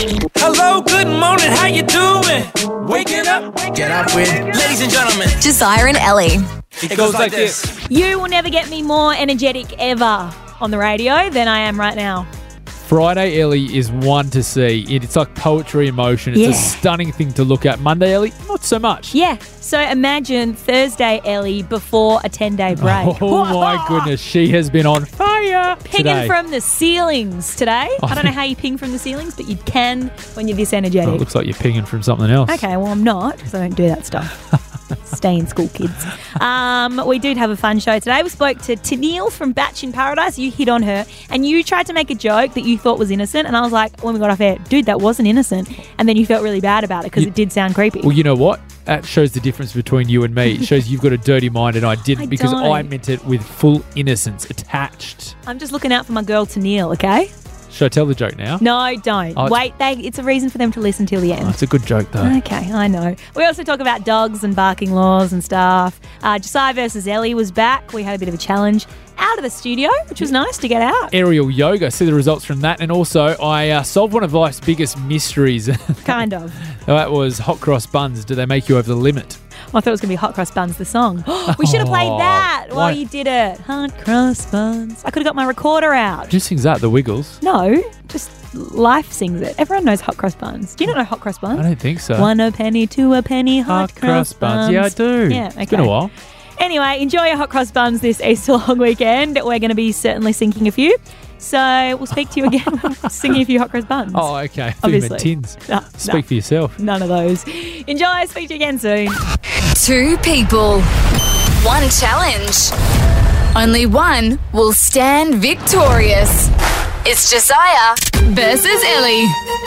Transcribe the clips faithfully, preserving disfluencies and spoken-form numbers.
Hello, good morning, how you doing? Waking up, get up with, ladies and gentlemen, Josiah and Ellie. It, it goes, goes like this. this. You will never get me more energetic ever on the radio than I am right now. Friday Ellie is one to see. It's like poetry in motion. It's Yeah. a stunning thing to look at. Monday Ellie, not so much. Yeah, so imagine Thursday Ellie before a ten-day break. Oh my goodness, she has been on fire Pinging today. from the ceilings today. I don't know how you ping from the ceilings, but you can when you're this energetic. Oh, it looks like you're pinging from something else. Okay, well, I'm not, because I don't do that stuff. Stay in school, kids. Um, we did have a fun show today. We spoke to Tennille from Batch in Paradise. You hit on her, and you tried to make a joke that you thought was innocent, and I was like, when we got off air, dude, that wasn't innocent. And then you felt really bad about it because You- it did sound creepy. Well, you know what? That shows the difference between you and me. It shows you've got a dirty mind and I didn't I because don't. I meant it with full innocence attached. I'm just looking out for my girl Tennille, okay? Should I tell the joke now? No, don't. Oh, it's- Wait, they, it's a reason for them to listen till the end. Oh, it's a good joke though. Okay, I know. We also talk about dogs and barking laws and stuff. Uh, Josiah versus Ellie was back. We had a bit of a challenge out of the studio, which was nice to get out. Aerial yoga, see the results from that. And also, I uh, solved one of life's biggest mysteries. Kind of. That was hot cross buns. Do they make you over the limit? I thought it was going to be Hot Cross Buns, the song. We should have played Oh, that while why- you did it. Hot Cross Buns. I could have got my recorder out. Who sings that? The Wiggles? No, just Life sings it. Everyone knows Hot Cross Buns. Do you not know Hot Cross Buns? I don't think so. One a penny, two a penny, Hot, cross, buns. Yeah, I do. Yeah, okay. It's been a while. Anyway, enjoy your Hot Cross Buns this Easter long weekend. We're going to be certainly sinking a few. So we'll speak to you again when we're singing a few Hot Cross Buns. Oh, okay. I thought you meant Obviously. tins. No, Speak no. for yourself. None of those. Enjoy. Speak to you again soon. Two people, one challenge. Only one will stand victorious. It's Josiah versus Ellie.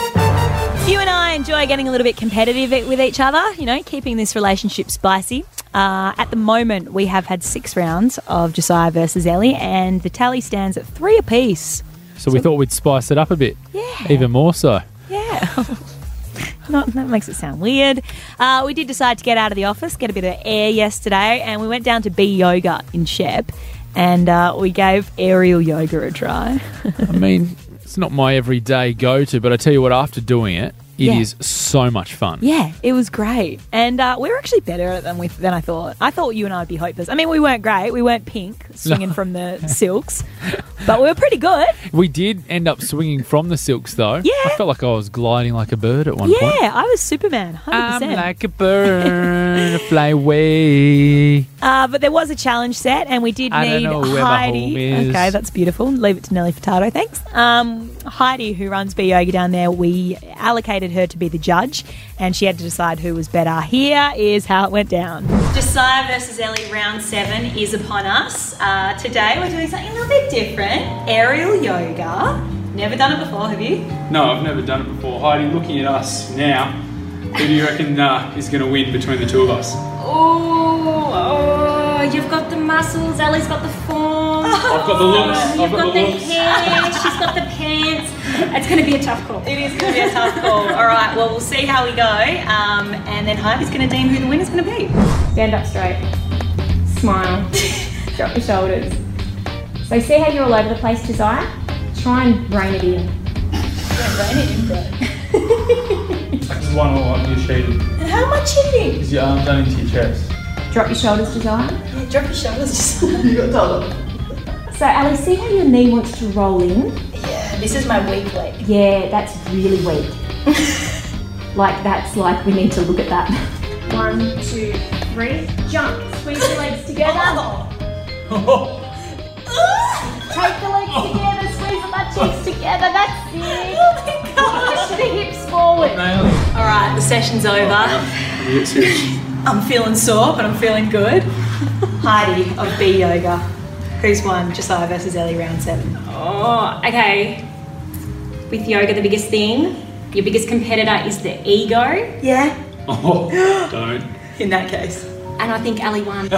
You and I enjoy getting a little bit competitive with each other, you know, keeping this relationship spicy. Uh, at the moment, we have had six rounds of Josiah versus Ellie, and the tally stands at three apiece. So, we thought we'd spice it up a bit. Yeah. Even more so. Yeah. Not, that makes it sound weird. Uh, we did decide to get out of the office, get a bit of air yesterday, and we went down to B Yoga in Shep, and uh, we gave aerial yoga a try. I mean, it's not my everyday go-to, but I tell you what, after doing it, it Yeah. is so much fun. Yeah, it was great. And uh, we were actually better at it than, we, than I thought. I thought you and I would be hopeless. I mean, we weren't great. We weren't pink, swinging from the silks. But we were pretty good. We did end up swinging from the silks, though. Yeah. I felt like I was gliding like a bird at one Yeah, point. I was Superman, one hundred percent. I'm like a bird, fly away. Uh, but there was a challenge set, and we did I don't need know where my Heidi. home is. Okay, that's beautiful. Leave it to Nelly Furtado, thanks. Um, Heidi, who runs B Yoga down there, we allocated her to be the judge, and she had to decide who was better. Here is how it went down. Josiah versus Ellie round seven is upon us. Uh, today we're doing something a little bit different. Aerial yoga. Never done it before, have you? No, I've never done it before. Heidi, looking at us now, who do you reckon uh, is going to win between the two of us? Oh, oh, you've got the muscles, Ellie's got the form. I've got the looks. You've I've got, got the the looks. hair, she's got the pants. It's going to be a tough call. It is going to be a tough call. All right, well, we'll see how we go. Um, and then Heidi's going to deem who the winner's going to be. Stand up straight. Smile. Drop your shoulders. So see how you're all over the place, Josiah? Try and rein it in. This is one all up your cheating. How am I cheating? Is your arm done into your chest? Drop your shoulders, Josiah. Yeah, drop your shoulders. So Ellie, see how your knee wants to roll in? Yeah, this is my weak leg. Yeah, that's really weak. Like that's like we need to look at that. One, two, three, jump. Squeeze your legs together. Take the legs together, squeeze the butt cheeks together. That's it. Push the hips forward. Nail it. All right, the session's over. You get serious. I'm feeling sore, but I'm feeling good. Heidi of B Yoga. Who's won? Josiah versus Ellie round seven. Oh, okay. With yoga, the biggest thing, your biggest competitor is the ego. Yeah. Oh, don't. In that case. And I think Ellie won.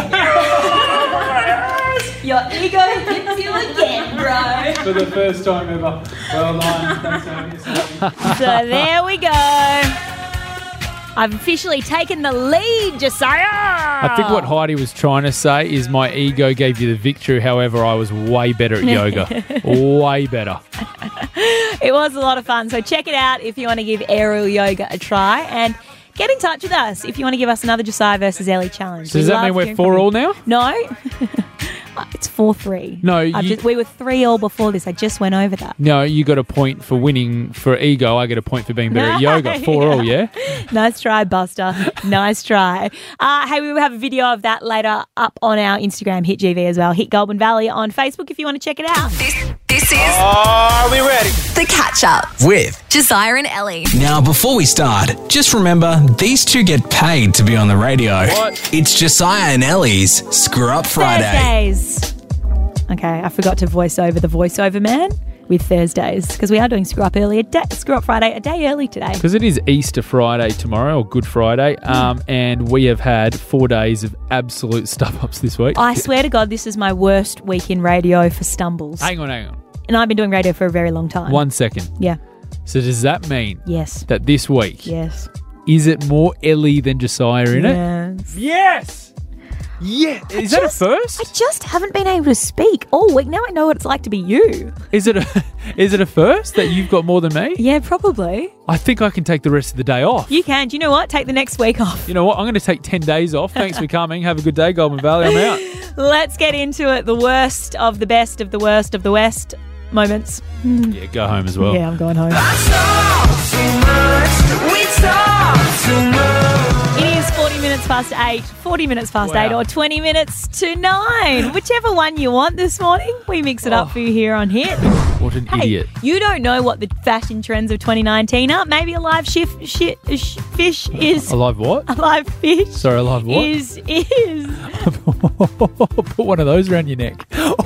Your ego hits you again, bro. For the first time ever. Well done. Thanks, Amy. So there we go. I've officially taken the lead, Josiah. I think what Heidi was trying to say is my ego gave you the victory. However, I was way better at yoga. Way better. It was a lot of fun. So check it out if you want to give aerial yoga a try. And get in touch with us if you want to give us another Josiah versus Ellie challenge. So does We that mean love we're hearing four from all you. now? No. It's four three. No, I've you- just, we were three all before this. I just went over that. No, you got a point for winning for ego. I get a point for being better at yoga. Four all, yeah? Nice try, Buster. Nice try. Uh, hey, we will have a video of that later up on our Instagram, Hit G V as well. Hit Goulburn Valley on Facebook if you want to check it out. This, this is Are we ready? The Catch Up. With. Josiah and Ellie. Now, before we start, just remember, these two get paid to be on the radio. What? It's Josiah and Ellie's Screw Up Friday. Thursdays. Okay, I forgot to voice over the voiceover man with Thursdays because we are doing Screw Up early, a day, Screw Up Friday a day early today. Because it is Easter Friday tomorrow, or Good Friday, um, and we have had four days of absolute stuff-ups this week. I swear to God, this is my worst week in radio for stumbles. Hang on, hang on. And I've been doing radio for a very long time. One second. Yeah. So does that mean Yes. that this week, Yes. is it more Ellie than Josiah in it? Yes. Yes! Yeah. Is that a Just- first? I just haven't been able to speak all week. Now I know what it's like to be you. Is it a is it a first that you've got more than me? Yeah, probably. I think I can take the rest of the day off. You can. Do you know what? Take the next week off. You know what? I'm going to take ten days off. Thanks for coming. Have a good day, Goulburn Valley. I'm out. Let's get into it. The worst of the best of the worst of the West moments. Yeah, go home as well. Yeah, I'm going home. It is forty minutes past eight, forty minutes past Wow. eight, or twenty minutes to nine. Whichever one you want this morning. We mix it up for you here on Hit. What an Hey, idiot. you don't know what the fashion trends of twenty nineteen are. Maybe a live shift, shit, sh- fish is... A live what? A live fish Sorry, a live what? is... is Put one of those around your neck.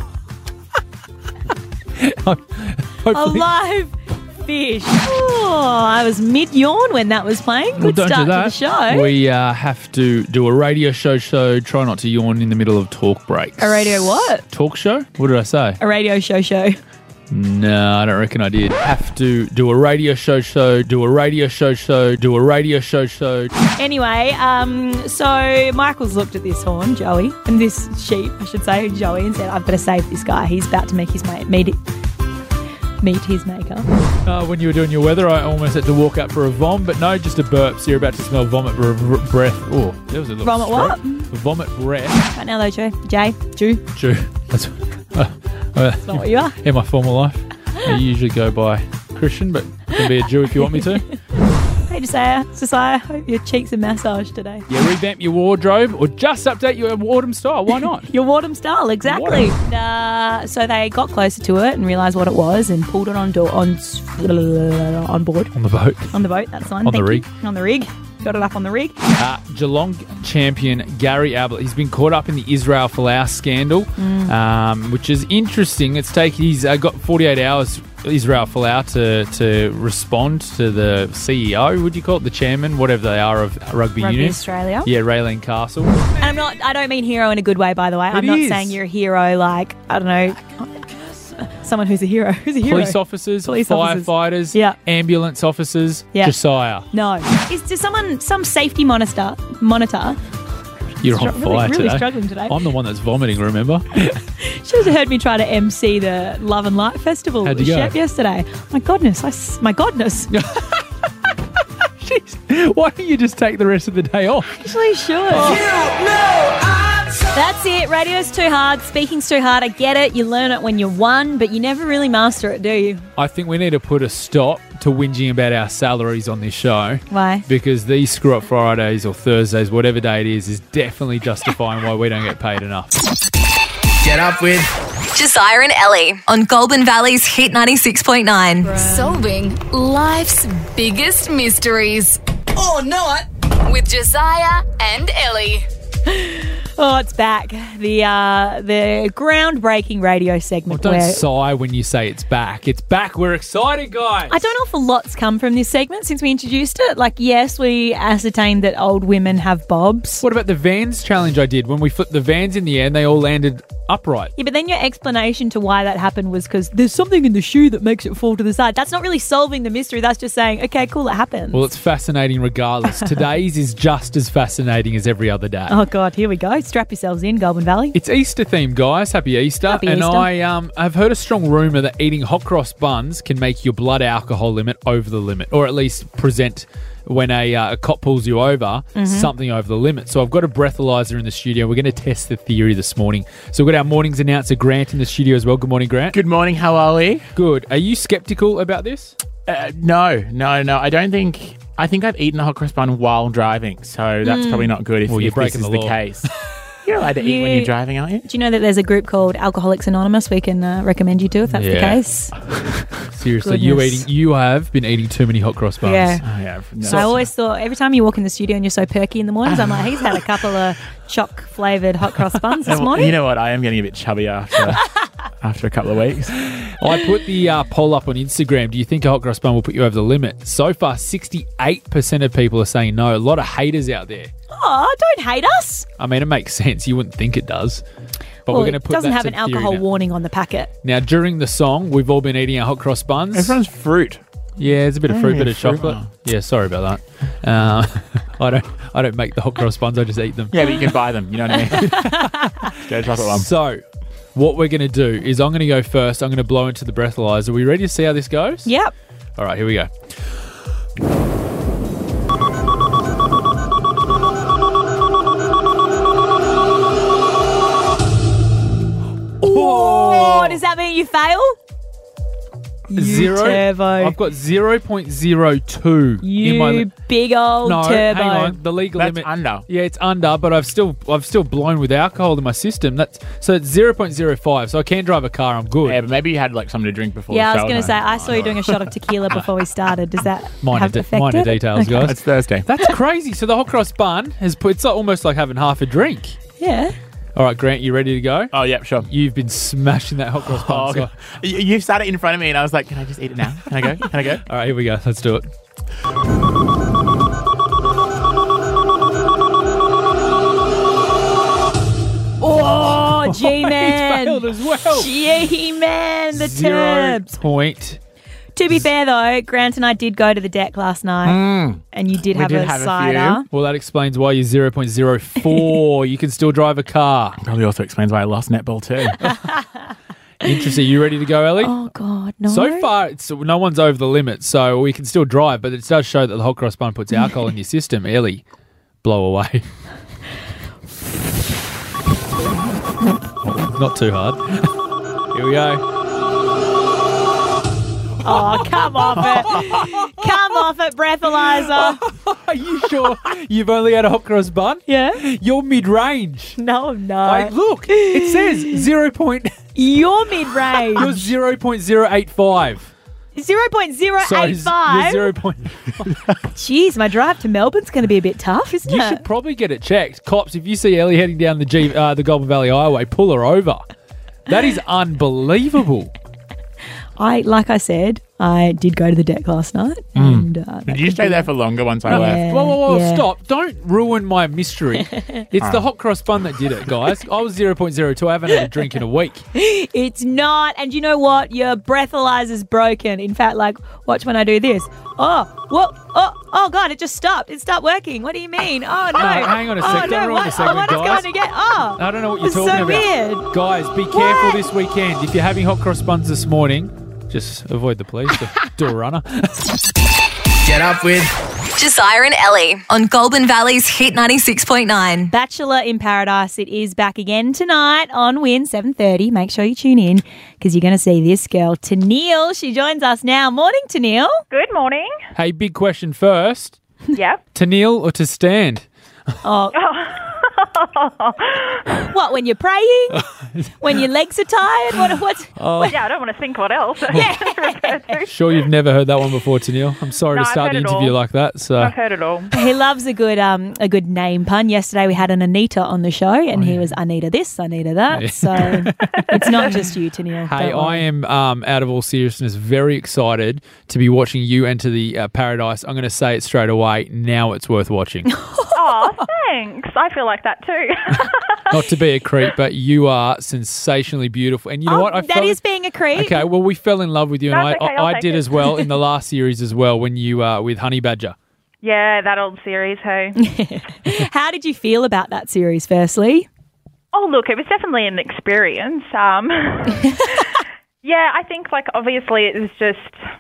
a Hopefully. live fish. Oh, I was mid-yawn when that was playing. Well, Good don't start do to that. the show. We uh, have to do a radio show show. Try not to yawn in the middle of talk breaks. A radio what? Talk show? What did I say? A radio show show. No, I don't reckon I did. Have to do a radio show show, do a radio show show, do a radio show show. Anyway, um, so Michael's looked at this horn, Joey, and this sheep, I should say, Joey, and said, I've got to save this guy. He's about to make his mate, meet, meet his maker. Uh, when you were doing your weather, I almost had to walk up for a vom, but no, just a burp. So you're about to smell vomit br- br- breath. Oh, there was a little Vomit what? stroke. Vomit breath. Right now, though, Joe. Jay, Jew, True. That's uh, uh, not what you are. in my formal life. I usually go by Christian, but I can be a Jew if you want me to. Hey, Josiah, Josiah, hope your cheeks are massaged today. Yeah, revamp your wardrobe or just update your Wardham style. Why not? Your Wardham style, exactly. And, uh, so they got closer to it and realised what it was and pulled it on do- on on board. On the boat. On the boat, that's the one. On the Thank rig. you. On the rig. Got it up on the rig. Uh, Geelong champion Gary Ablett. He's been caught up in the Israel Folau scandal, Mm. um, which is interesting. It's take he's uh, got forty-eight hours. Israel Folau to to respond to the C E O. Would you call it the chairman, whatever they are of rugby, Rugby union? Australia. Yeah, Raylene Castle. And I'm not, I don't mean hero in a good way, by the way. I'm It not is. saying you're a hero like, I don't know, someone who's a hero. Who's a hero? Police officers, Police officers. firefighters, Yeah. ambulance officers. Yeah. Josiah, No. Is there someone, some safety monitor, monitor, you're on Stru- really- fire really today. struggling today. I'm the one that's vomiting. Remember? should have heard me try to M C the Love and Light Festival How'd at you go? Shep yesterday. My goodness, I, s- my goodness. Jeez, why don't you just take the rest of the day off? Actually, sure. That's it. Radio's too hard. Speaking's too hard. I get it. You learn it when you're one, but you never really master it, do you? I think we need to put a stop to whinging about our salaries on this show. Why? Because these Screw Up Fridays or Thursdays, whatever day it is, is definitely justifying why we don't get paid enough. Get up with Josiah and Ellie on Goulburn Valley's Hit ninety-six point nine. Solving life's biggest mysteries or not. with Josiah and Ellie. Oh, it's back. The uh, the groundbreaking radio Well, segment don't where sigh when you say it's back. It's back. We're excited, guys. I don't know if a lot's come from this segment since we introduced it. Like, yes, we ascertained that old women have bobs. What about the Vans challenge I did? When we flipped the Vans in the air and they all landed upright. Yeah, but then your explanation to why that happened was because there's something in the shoe that makes it fall to the side. That's not really solving the mystery. That's just saying, okay, cool, it happens. Well, it's fascinating regardless. Today's is just as fascinating as every other day. Oh, God, here we go. strap yourselves in, Goulburn Valley. It's Easter themed, guys. Happy Easter. Happy and Easter. I um I've heard a strong rumour that eating hot cross buns can make your blood alcohol limit over the limit, or at least present when a, uh, a cop pulls you over, Mm-hmm. something over the limit. So I've got a breathalyzer in the studio. We're going to test the theory this morning. So we've got our mornings announcer, Grant, in the studio as well. Good morning, Grant. Good morning, how are we? Good. Are you sceptical about this? Uh, no, no, no. I don't think. I think I've eaten a hot cross bun while driving, so that's probably not good if, Well, you're if this breaking is the the, law. case. You're allowed to eat when You- you're driving, aren't you? Do you know that there's a group called Alcoholics Anonymous we can uh, recommend you to if that's the Yeah. case? Seriously, you Goodness. eating? You have been eating too many hot cross buns. Yeah. Oh, yeah. No. So I always thought every time you walk in the studio and you're so perky in the mornings, I'm like, he's had a couple of choc flavoured hot cross buns this And, morning. You know what? I am getting a bit chubby after after a couple of weeks. I put the uh, poll up on Instagram. Do you think a hot cross bun will put you over the limit? So far, sixty-eight percent of people are saying no. A lot of haters out there. Oh, don't hate us. I mean, it makes sense. You wouldn't think it does. But Well, we're going to it put doesn't that have to an the theory alcohol now. warning on the packet. Now, during the song, we've all been eating our hot cross buns. Everyone's fruit. Yeah, there's a bit of Oh, fruit, yeah, bit of fruit. chocolate. Yeah, sorry about that. Uh, I don't, I don't make the hot cross buns. I just eat them. Yeah, but you can buy them. You know what I mean? Go chocolate one. So, what we're going to do is I'm going to go first. I'm going to blow into the breathalyzer. Are we ready to see how this goes? Yep. All right, here we go. Oh, does that mean you fail? You Zero. turbo. I've got zero point zero two You in my. Li- big old no, turbo. hang on. The legal That's limit. under. Yeah, it's under, but I've still I've still blown with alcohol in my system. That's so it's zero point zero five. So I can drive a car. I'm good. Yeah, but maybe you had like something to drink before. Yeah, I the was show, going to say, no? I saw you doing a shot of tequila before we started. Does that minor, have de- affected? minor details, guys. It's Thursday. That's crazy. So the hot cross bun has put. It's like, almost like having half a drink. Yeah. All right, Grant, you ready to go? Oh, yeah, sure. You've been smashing that hot cross bun. Oh, so- okay. You, you sat it in front of me and I was like, can I just eat it now? Can I go? Can I go? All right, here we go. Let's do it. Oh, G-Man. He's failed as well. G-Man, the Zero turbs. point. To be fair, though, Grant and I did go to the deck last night, and you did We have did a have a cider. Well, that explains why you're zero point zero four. You can still drive a car. Probably also explains why I lost netball too. Interesting. You ready to go, Ellie? Oh, God, no. So far, it's, no one's over the limit, so we can still drive, but it does show that the hot cross bun puts alcohol in your system. Ellie, blow away. Not too hard. Here we go. Oh, come off it. Come off it, breathalyzer. Are you sure you've only had a hot cross bun? Yeah? You're mid-range. No, no. Like, look, it says zero point. You're mid-range. You're zero point zero eight five. zero point zero So eight you're five. zero point. Jeez, my drive to Melbourne's going to be a bit tough, isn't You it? should probably get it checked. Cops, if you see Ellie heading down the G, uh, the Goulburn Valley Highway, pull her over. That is unbelievable. I, like I said, I did go to the deck last night. And, uh, that Did you could stay be- there for longer once I Yeah. left? Whoa, whoa, whoa, Yeah. stop. Don't ruin my mystery. It's the hot cross bun that did it, guys. I was zero point zero two. I haven't had a drink in a week. It's not. And you know what? Your breathalyzer's broken. In fact, like, watch when I do this. Oh, what? Oh, oh God, it just stopped. It stopped working. What do you mean? Oh, no. No, hang on a oh, sec. Don't no, ruin what? the segment, oh, what is guys. going to get? Oh. I don't know what you're It's talking so about. weird. Guys, be careful What? this weekend. If you're having hot cross buns this morning, just avoid the police. Do a runner. Get up with Josiah and Ellie on Goulburn Valley's Hit ninety-six point nine. Bachelor in Paradise. It is back again tonight on Win seven thirty. Make sure you tune in because you're going to see this girl, Tennille. She joins us now. Morning, Tennille. Good morning. Hey, big question first. Yep. To kneel or to stand? What, when you're praying? When your legs are tired? What? What's, Yeah, I don't want to think what else. Sure you've never heard that one before, Tennille. I'm sorry No, to I've start the heard it interview all. like that. So I've heard it all. He loves a good um a good name pun. Yesterday we had an Anita on the show, and he was Anita this, Anita that. Yeah. So it's not just you, Tennille. Hey, Don't worry. I am, um, out of all seriousness, very excited to be watching you enter the uh, paradise. I'm going to say it straight away. Now it's worth watching. Oh, thanks. I feel like that too. Not to be a creep, but you are sensationally beautiful. And you know Oh, what? I that fell- is being a creep. Okay, well, we fell in love with you, and That's I, okay, I, I'll I take did it. as well in the last series as well when you uh, with Honey Badger. Yeah, that old series, hey. How did you feel about that series? Firstly, Oh, look, it was definitely an experience. Um, yeah, I think, like, obviously it was just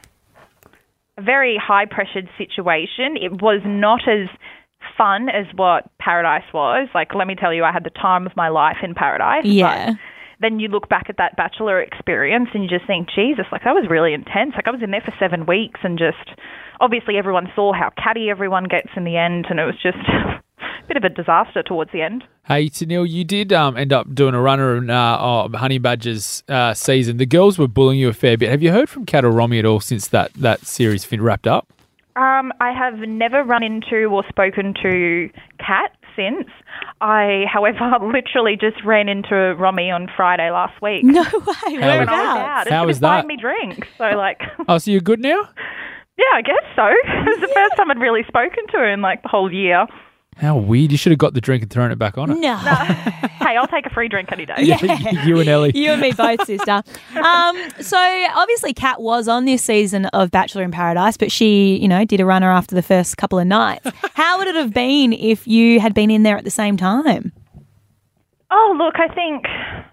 a very high-pressured situation. It was not as fun as what Paradise was. Like, let me tell you, I had the time of my life in Paradise. Yeah. But then you look back at that Bachelor experience and you just think, Jesus, like, that was really intense. Like, I was in there for seven weeks and just, obviously everyone saw how catty everyone gets in the end, and it was just a bit of a disaster towards the end. Hey, Tennille, you did um, end up doing a runner in uh, oh, Honey Badger's uh, season. The girls were bullying you a fair bit. Have you heard from Kat or Romy at all since that, that series fin- wrapped up? Um, I have never run into or spoken to Kat since. I, however, literally just ran into Romy on Friday last week. No way. When Whereabouts? I was out. How She was was buying that? me drinks. So, like, Oh, so you're good now? yeah, I guess so. It was the first time I'd really spoken to her in, like, the whole year. How weird. You should have got the drink and thrown it back on it. No. Hey, I'll take a free drink any day. Yeah. You and Ellie. You and me both, sister. Um, so obviously Kat was on this season of Bachelor in Paradise, but she, you know, did a runner after the first couple of nights. How would it have been if you had been in there at the same time? Oh, look, I think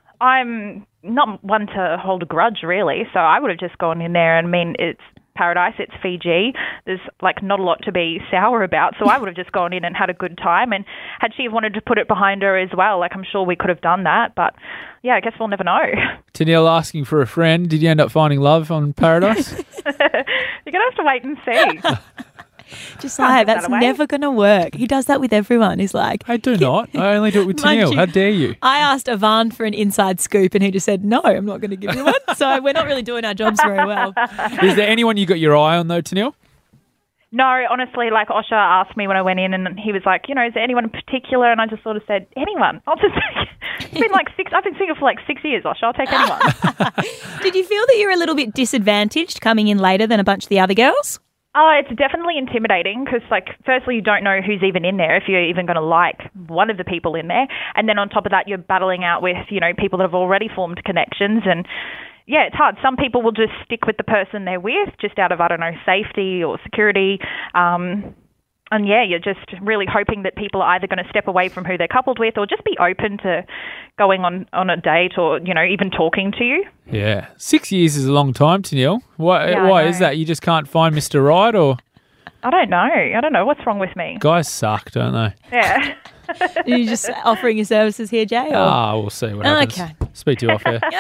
I'm not one to hold a grudge, really. So I would have just gone in there and, I mean, it's Paradise, it's Fiji. There's, like, not a lot to be sour about. So I would have just gone in and had a good time. And had she wanted to put it behind her as well, like, I'm sure we could have done that. But, yeah, I guess we'll never know. Tennille asking for a friend. Did you end up finding love on Paradise? You're going to have to wait and see. Just Can't like, give that that's away. never going to work. He does that with everyone. He's like, I do not. I only do it with Mind Tennille. you- How dare you? I asked Ivan for an inside scoop and he just said, no, I'm not going to give you one. So we're not really doing our jobs very well. Is there anyone you got your eye on, though, Tennille? No, honestly, like, Osher asked me when I went in and he was like, you know, is there anyone in particular? And I just sort of said, anyone. I'll just take It's been like six, I've been single for like six years, Osher. I'll take anyone. Did you feel that you were a little bit disadvantaged coming in later than a bunch of the other girls? Oh, it's definitely intimidating because, like, firstly, you don't know who's even in there, if you're even going to like one of the people in there. And then on top of that, you're battling out with, you know, people that have already formed connections. And, yeah, it's hard. Some people will just stick with the person they're with just out of, I don't know, safety or security. Um, and, yeah, you're just really hoping that people are either going to step away from who they're coupled with or just be open to going on, on a date or, you know, even talking to you. Yeah. Six years is a long time, Tennille. Why, Yeah, I why know. is that? You just can't find Mister Right, or I don't know. I don't know. What's wrong with me? guys suck, don't they? Yeah. Are you just offering your services here, Jay? Or? Ah, we'll see what happens. Okay. Speak to you off air.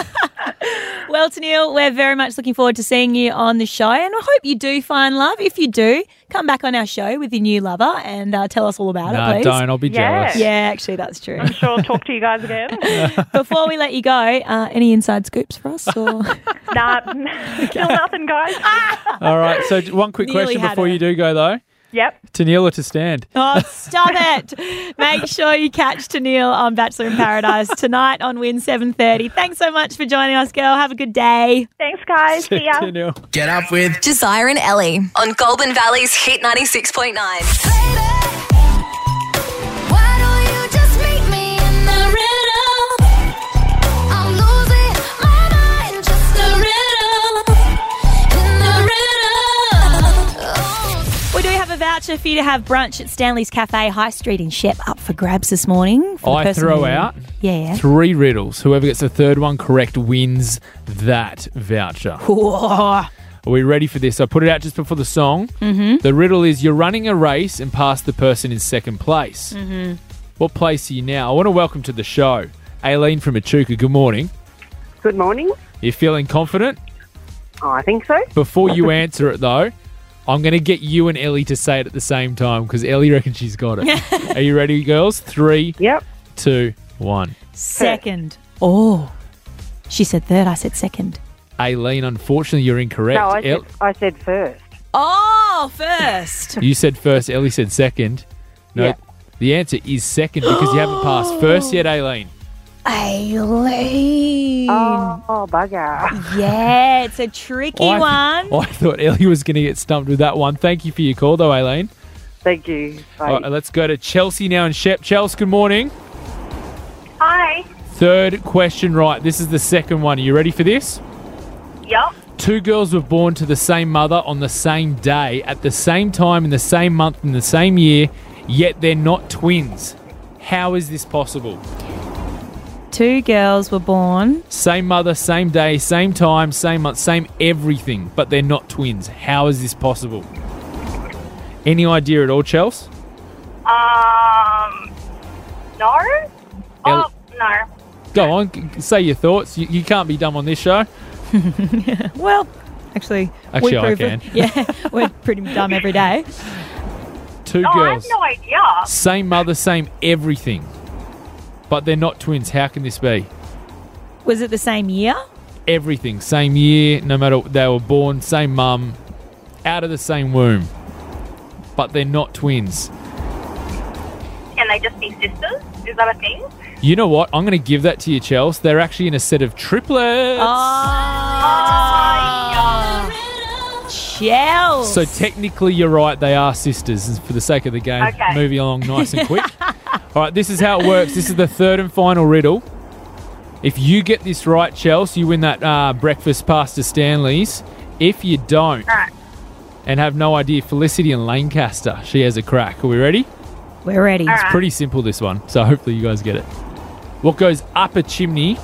Well, Tennille, we're very much looking forward to seeing you on the show, and I hope you do find love. If you do, come back on our show with your new lover and uh, tell us all about Nah, it, please. don't. I'll be Yeah. jealous. Yeah, actually, that's true. I'm sure I'll talk to you guys again. Before we let you go, uh, any inside scoops for us? Or? Nah, still nothing, guys. All right. So j- one quick Nearly question had before her. you do go, though. Yep. Tennille or to stand? Oh, stop it. Make sure you catch Tennille on Bachelor in Paradise tonight on Win seven thirty. Thanks so much for joining us, girl. Have a good day. Thanks, guys. See ya. Tennille. Get up with Josiah and Ellie on Golden Valley's Hit ninety-six point nine. We do have a voucher for you to have brunch at Stanley's Cafe High Street in Shep up for grabs this morning. For the I person throw who- out Yeah. three riddles. Whoever gets the third one correct wins that voucher. Whoa. Are we ready for this? I put it out just before the song. Mm-hmm. The riddle is you're running a race and pass the person in second place. Mm-hmm. What place are you now? I want to welcome to the show Aileen from Echuca. Good morning. Good morning. You feeling confident? Oh, I think so. Before you answer it, though, I'm going to get you and Ellie to say it at the same time because Ellie reckons she's got it. Are you ready, girls? Three, Yep. two, one. Second. Oh. She said third. I said second. Aileen, unfortunately, you're incorrect. No, I said, El- I said first. Oh, first. you said first. Ellie said second. No, Yeah. the answer is second because you haven't passed first yet, Aileen. Aileen. Oh, oh, bugger. Yeah, it's a tricky I, one. I thought Ellie was going to get stumped with that one. Thank you for your call, though, Aileen. Thank you. Bye. All right, let's go to Chelsea now in Shep. Chelsea, good morning. Hi. Third question right. This is the second one. Are you ready for this? Yep. Two girls were born to the same mother on the same day, at the same time, in the same month, in the same year, yet they're not twins. How is this possible? Two girls were born. Same mother, same day, same time, same month, same everything, but they're not twins. How is this possible? Any idea at all, Chels? Um, no. El- Oh, no. Go on, g- say your thoughts. You, you can't be dumb on this show. Well, actually, Actually, we I prove it. can. Yeah, we're pretty dumb every day. Two No, I have girls, no idea. same mother, same everything, but they're not twins. How can this be? Was it the same year? Everything, same year, no matter they were born, same mum, out of the same womb, but they're not twins. Can they just be sisters? Is that a thing? You know what? I'm going to give that to you, Chels. They're actually in a set of triplets. Oh, Chels. So technically, you're right. They are sisters. For the sake of the game, Okay. moving along nice and quick. All right, this is how it works. This is the third and final riddle. If you get this right, Chels, you win that uh, breakfast pasta Stanley's. If you don't, All right. and have no idea, Felicity in Lancaster, she has a crack. Are we ready? We're ready. All right. Pretty simple, this one. So hopefully you guys get it. What goes up a chimney?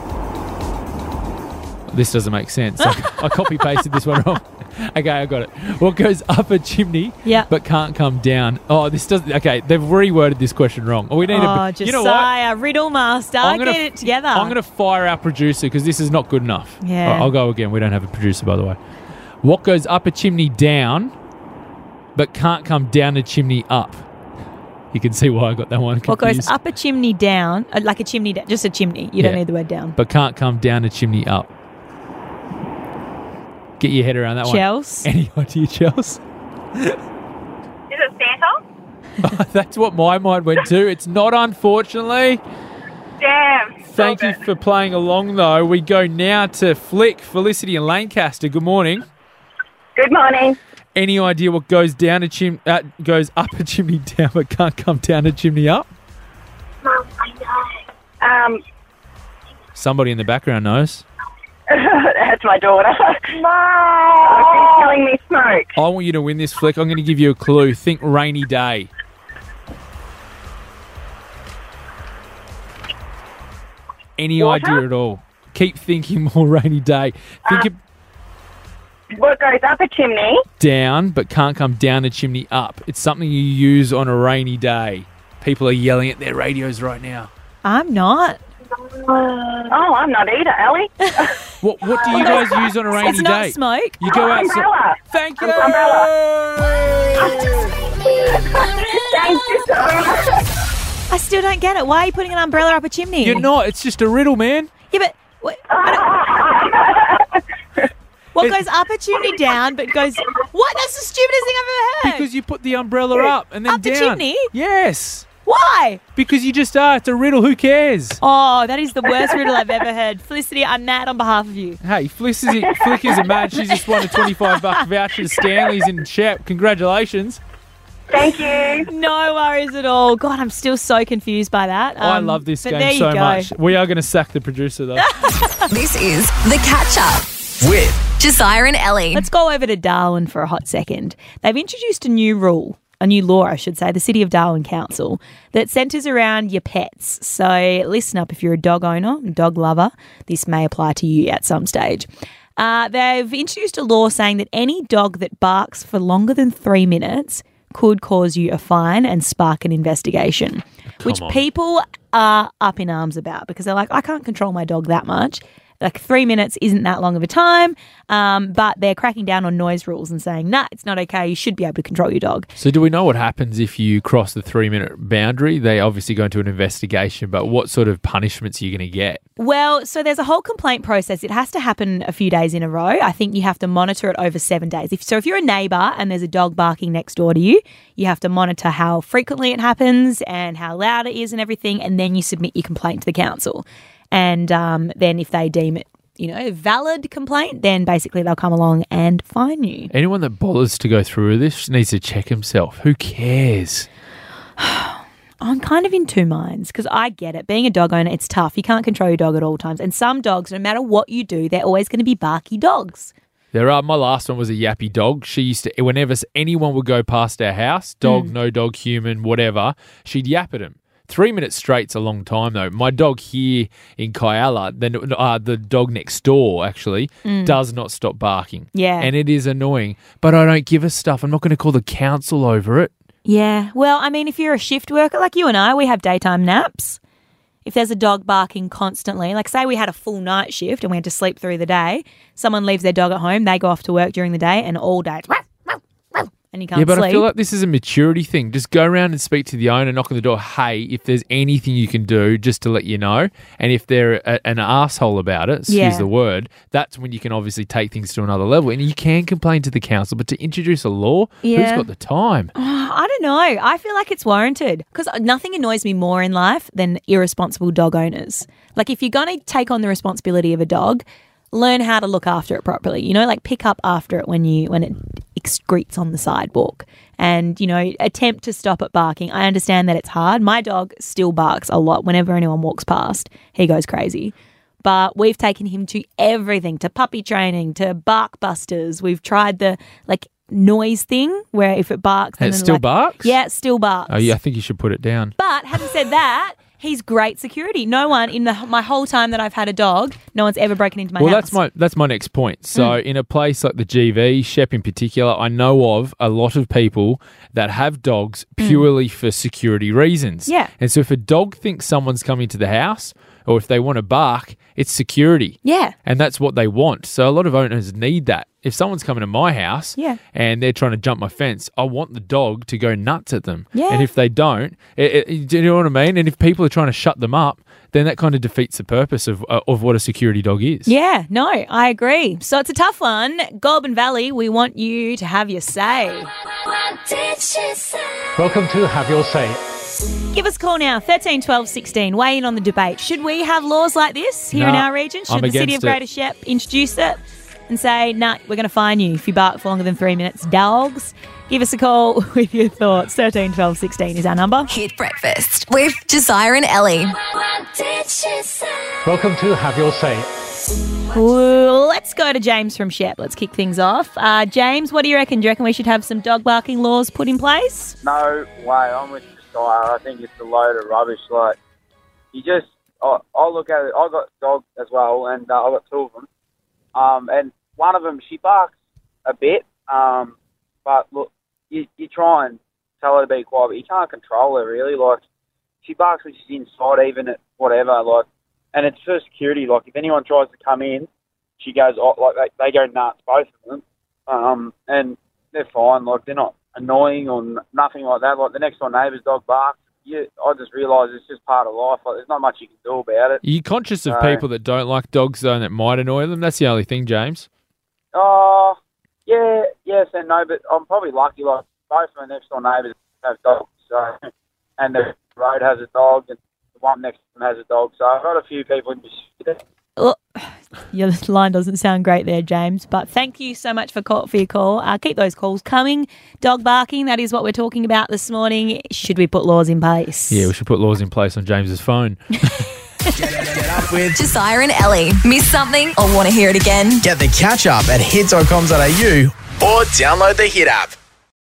This doesn't make sense. I, I copy pasted this one wrong. Okay, I got it. What goes up a chimney Yeah. but can't come down? Oh, this doesn't. Okay, they've reworded this question wrong. Oh, we need Oh, a. Josiah, You know what? Riddle Master, I'm gonna- get it together. I'm going to fire our producer because this is not good enough. Yeah. All right, I'll go again. We don't have a producer, by the way. What goes up a chimney down but can't come down a chimney up? You can see why I got that one What confused. goes up a chimney down, uh, like a chimney, da- just a chimney. You don't Yeah. need the word down. But can't come down a chimney up. Get your head around that Chels? one. Any idea, Chels? Is it Santa? That's what my mind went to. It's not, unfortunately. Damn. Thank you for playing along, though. We go now to Flick, Felicity in Lancaster. Good morning. Good morning. Any idea what goes down a chim uh, goes up a chimney down but can't come down a chimney up? Mum, I know. Um, Somebody in the background knows. that's my daughter. Mom! She's killing me smoke. I want you to win this, Flick. I'm going to give you a clue. Think rainy day. Any Water? idea at all? Keep thinking more rainy day. Think Uh, of What goes up a chimney? down but can't come down a chimney up. It's something you use on a rainy day. People are yelling at their radios right now. I'm not. Oh, I'm not either, Ellie. What What do you guys use on a rainy It's not day? smoke. You go Oh, outside. umbrella. Thank you. Thank you so much. I still don't get it. Why are you putting an umbrella up a chimney? You're not. It's just a riddle, man. Yeah, but what, I don't- what It- goes up a chimney down, but goes what? That's the stupidest thing I've ever heard. Because you put the umbrella up and then Up the down. chimney? Yes. Why? Because you just are. It's a riddle. Who cares? Oh, that is the worst riddle I've ever heard. Felicity, I'm mad on behalf of you. Hey, Flick is, Flick is a mad. She's just won a twenty-five buck voucher to Stanley's in Shep. Congratulations. Thank you. No worries at all. God, I'm still so confused by that. I Um, love this but there game you so go. much. We are going to sack the producer, though. This is The Catch Up With Josiah and Ellie. Let's go over to Darwin for a hot second. They've introduced a new rule, a new law, I should say, the City of Darwin Council, that centres around your pets. So listen up if you're a dog owner, a dog lover, this may apply to you at some stage. Uh, they've introduced a law saying that any dog that barks for longer than three minutes could cause you a fine and spark an investigation, which on. people are up in arms about because they're like, I can't control my dog that much. Like three minutes isn't that long of a time, um, but they're cracking down on noise rules and saying, nah, it's not okay. You should be able to control your dog. So do we know what happens if you cross the three-minute boundary? They obviously go into an investigation, but what sort of punishments are you going to get? Well, so there's a whole complaint process. It has to happen a few days in a row. I think you have to monitor it over seven days. If, so if you're a neighbour and there's a dog barking next door to you, you have to monitor how frequently it happens and how loud it is and everything, and then you submit your complaint to the council. And um, then if they deem it, you know, valid complaint, then basically they'll come along and fine you. Anyone that bothers to go through this needs to check himself. Who cares? I'm kind of in two minds because I get it. Being a dog owner, it's tough. You can't control your dog at all times. And some dogs, no matter what you do, they're always going to be barky dogs. There are. My last one was a yappy dog. She used to, whenever anyone would go past our house, dog, Mm. no dog, human, whatever, she'd yap at him. Three minutes straight's a long time, though. My dog here in Kyalla, then uh, the dog next door, actually, Mm. does not stop barking. Yeah. And it is annoying. But I don't give a stuff. I'm not going to call the council over it. Yeah. Well, I mean, if you're a shift worker like you and I, we have daytime naps. If there's a dog barking constantly, like say we had a full night shift and we had to sleep through the day, someone leaves their dog at home, they go off to work during the day, and all day it's wah, wah, wah, and you can't Yeah, but sleep. I feel like this is a maturity thing. Just go around and speak to the owner, knock on the door. Hey, if there's anything you can do, just to let you know. And if they're a, an asshole about it, excuse Yeah. the word, that's when you can obviously take things to another level. And you can complain to the council, but to introduce a law, Yeah. who's got the time? I don't know. I feel like it's warranted because nothing annoys me more in life than irresponsible dog owners. Like if you're going to take on the responsibility of a dog, learn how to look after it properly. You know, like pick up after it when you when it excretes on the sidewalk, and you know, attempt to stop it barking. I understand that it's hard. My dog still barks a lot whenever anyone walks past. He goes crazy. But we've taken him to everything, to puppy training, to bark busters. We've tried the like noise thing where if it barks, And it then still like, barks? Yeah, it still barks. Oh, yeah, I think you should put it down. But having said that, he's great security. No one in the my whole time that I've had a dog, no one's ever broken into my well, house. that's my that's my next point. So, Mm. in a place like the G V, Shep in particular, I know of a lot of people that have dogs purely for security reasons. Mm. Yeah. And so, if a dog thinks someone's coming to the house, or if they want to bark, it's security. Yeah. And that's what they want. So, a lot of owners need that. If someone's coming to my house Yeah. and they're trying to jump my fence, I want the dog to go nuts at them. Yeah. And if they don't, it, it, do you know what I mean? And if people are trying to shut them up, then that kind of defeats the purpose of uh, of what a security dog is. Yeah, no, I agree. So it's a tough one. Goulburn Valley, we want you to have your say. Welcome to Have Your Say. Give us a call now, thirteen twelve sixteen. Weigh in on the debate. Should we have laws like this here in Nah, our region? Should I'm the City against of it. Greater Shep introduce it and say, nah, we're going to fine you if you bark for longer than three minutes? Dogs, give us a call with your thoughts. thirteen twelve sixteen is our number. Hit breakfast with Josiah and Ellie. Welcome to Have Your Say. Well, let's go to James from Shep. Let's kick things off. Uh, James, what do you reckon? Do you reckon we should have some dog barking laws put in place? No way. I'm with Josiah. I think it's a load of rubbish. Like, you just, I, I look at it. I got dogs as well, and uh, I got two of them. Um, and one of them, she barks a bit. Um, but look, you, you try and tell her to be quiet, but you can't control her really. Like, she barks when she's inside, even at whatever. Like, and it's for security. Like, if anyone tries to come in, she goes, oh, like, they, they go nuts, both of them. Um, and they're fine. Like, they're not annoying or n- nothing like that. Like, the next door neighbour's dog barks. You, I just realise it's just part of life. Like, there's not much you can do about it. Are you conscious of So- people that don't like dogs, though, and that might annoy them? That's the only thing, James. Oh, yeah, yes and no, but I'm probably lucky. Like, both of my next door neighbours have dogs, so, and the road has a dog, and the one next to them has a dog. So I've got a few people in this. Oh, your line doesn't sound great there, James, but thank you so much for, call, for your call. Uh, keep those calls coming. Dog barking, that is what we're talking about this morning. Should we put laws in place? Yeah, we should put laws in place on James's phone. With Josiah and Ellie. Miss something or want to hear it again? Get the catch up at hits dot com dot a u or download the Hit app.